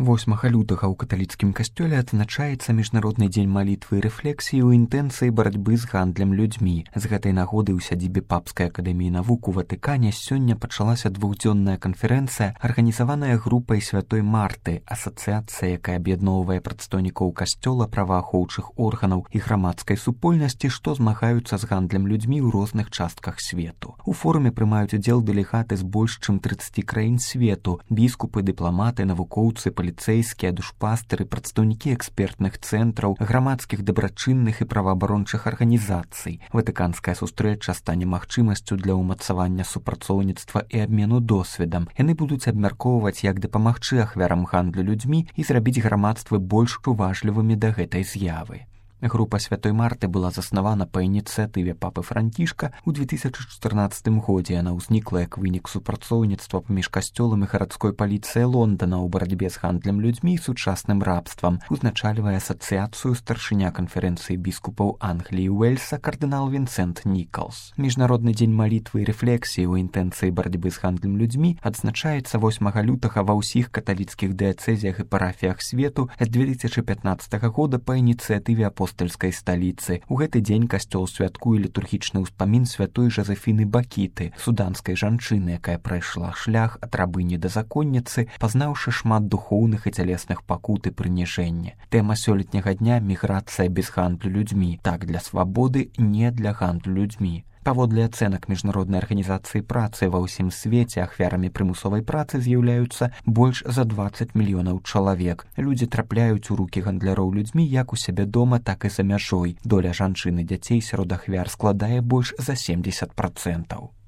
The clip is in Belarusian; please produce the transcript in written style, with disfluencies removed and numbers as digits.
8 лютага ў каталіцкім касцёле адзначаецца міжнародны дзень малітвы і рэфлексіі ў інтэнцыі барацьбы з гандлем людзьмі. З гэтай нагоды ў сядзібе Папскай акадэміі навук у Ватыкане сёння пачалася двухдзённая канферэнцыя, арганізаваная групай Святой Марты, асацыяцыя, якая аб'ядноўвае прадстаўнікоў касцёла, праваахоўчых органаў і грамадскай супольнасці, што змагаюцца з гандлем людзьмі ў розных частках свету. У форуме прымаюць удзел дэлегаты з больш чым 30 краін свету, біскупы, дыпламаты, навукоўцы, паліцэйскія, душпастыры, прадстаўнікі экспертных цэнтраў, грамадскіх дабрачынных і праваабарончых арганізацый. Ватыканская сустрэча стане магчымасцю для ўмацавання супрацоўніцтва і абмену досведам. Яны будуць абмяркоўваць, як дапамагчы ахвярам гандлю людзьмі і зрабіць грамадствы больш уважлівымі да гэтай з'явы. Група Святой Марты была заснавана па ініцыятыве папы Францішка ў 2014 годзе. Яна ўзнікла як вынік супрацоўніцтва паміж касцёлам і гарадской паліцыяй Лондона ў барацьбе з гандлем людзьмі і сучасным рабствам. Узначальвае асацыяцыю старшыня канферэнцыі біскупаў Англіі і Уэльса кардынал Вінсент Нікалс. Міжнародны дзень малітвы і рэфлексіі ў інтэнцыі барацьбы з гандлем людзьмі адзначаецца 8 лютага ва ўсіх каталіцкіх дыяцэзіях і парафіях свету з 2015 года па ініцыятыве апостальскай сталіцы. У гэты дзень касцёл святкуе літургічны ўспамін святой Жазефіны Бакіты, суданскай жанчыны, якая прайшла шлях ад рабыні да законніцы, пазнаўшы шмат духоўных і цялесных пакут і прыніжэння. Тэма сёлетняга дня — міграцыя без гандлю людзьмі. Так для свабоды, не для гандлю людзьмі. Паводле ацэнак міжнароднай арганізацыі працы ва ўсім свеце ахвярамі прымусовай працы з'яўляюцца больш за 20 мільёнаў чалавек. Людзі трапляюць у рукі гандляроў людзьмі як у сябе дома, так і за мяжой. Доля жанчын і дзяцей сярод ахвяр складае больш за 70%.